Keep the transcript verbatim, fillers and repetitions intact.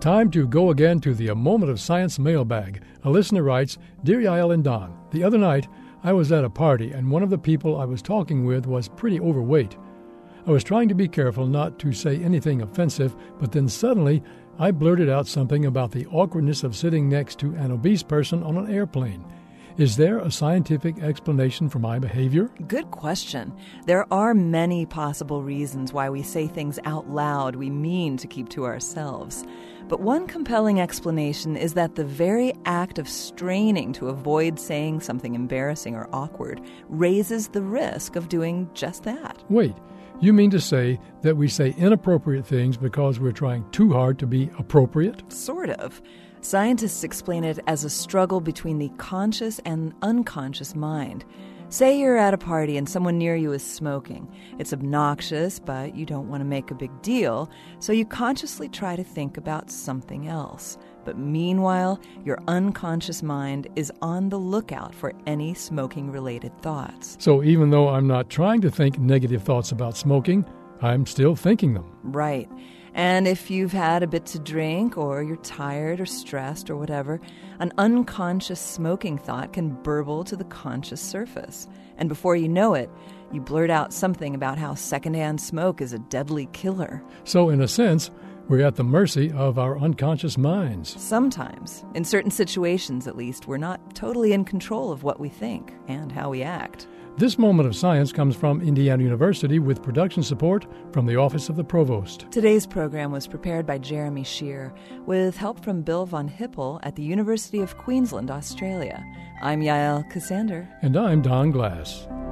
Time to go again to the A Moment of Science mailbag. A listener writes, Dear Yael and Don, the other night I was at a party and one of the people I was talking with was pretty overweight. I was trying to be careful not to say anything offensive, but then suddenly I blurted out something about the awkwardness of sitting next to an obese person on an airplane. Is there a scientific explanation for my behavior? Good question. There are many possible reasons why we say things out loud we mean to keep to ourselves. But one compelling explanation is that the very act of straining to avoid saying something embarrassing or awkward raises the risk of doing just that. Wait, you mean to say that we say inappropriate things because we're trying too hard to be appropriate? Sort of. Scientists explain it as a struggle between the conscious and unconscious mind. Say you're at a party and someone near you is smoking. It's obnoxious, but you don't want to make a big deal, so you consciously try to think about something else. But meanwhile, your unconscious mind is on the lookout for any smoking-related thoughts. So even though I'm not trying to think negative thoughts about smoking, I'm still thinking them. Right. And if you've had a bit to drink, or you're tired or stressed or whatever, an unconscious smoking thought can burble to the conscious surface. And before you know it, you blurt out something about how secondhand smoke is a deadly killer. So in a sense, we're at the mercy of our unconscious minds. Sometimes. In certain situations, at least, we're not totally in control of what we think and how we act. This Moment of Science comes from Indiana University with production support from the Office of the Provost. Today's program was prepared by Jeremy Shear with help from Bill von Hippel at the University of Queensland, Australia. I'm Yael Cassander. And I'm Don Glass.